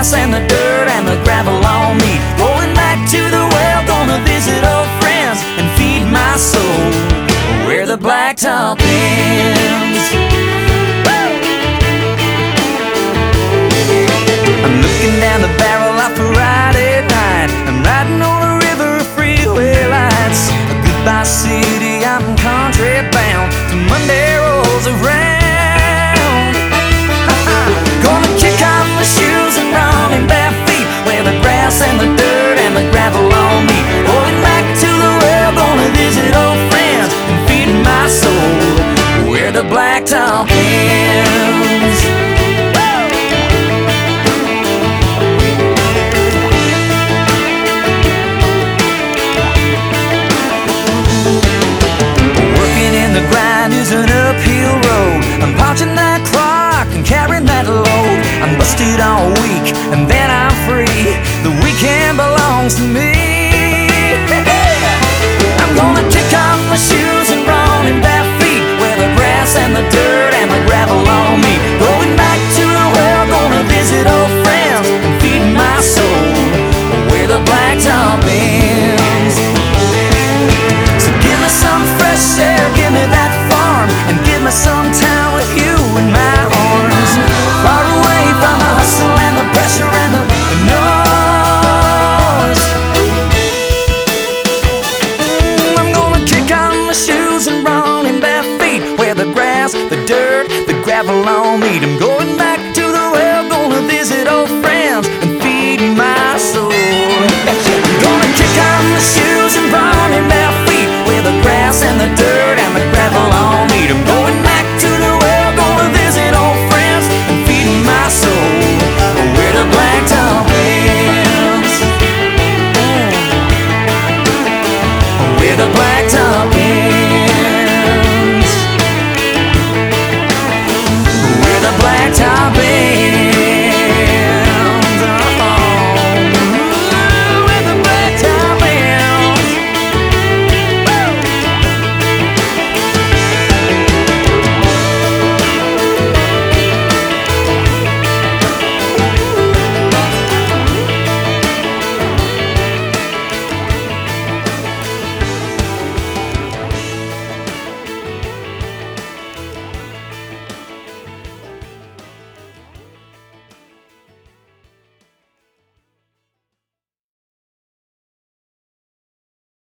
grass and the dirt and the gravel on me. Going back to the well, gonna visit old friends and feed my soul where the blacktop ends. I'm looking down the barrel of Friday night. I'm riding on a river of freeway lights. Goodbye city, I'm country bound till Monday rolls around. Gonna kick off my shoes and run in bare feet where the grass and the dirt and the gravel on me. Going back to the well, gonna visit old friends and feed my soul where the blacktop ends. The grind is an uphill road. I'm punching that clock and carrying that load. I'm busted all week and then I'm free. The weekend belongs to me.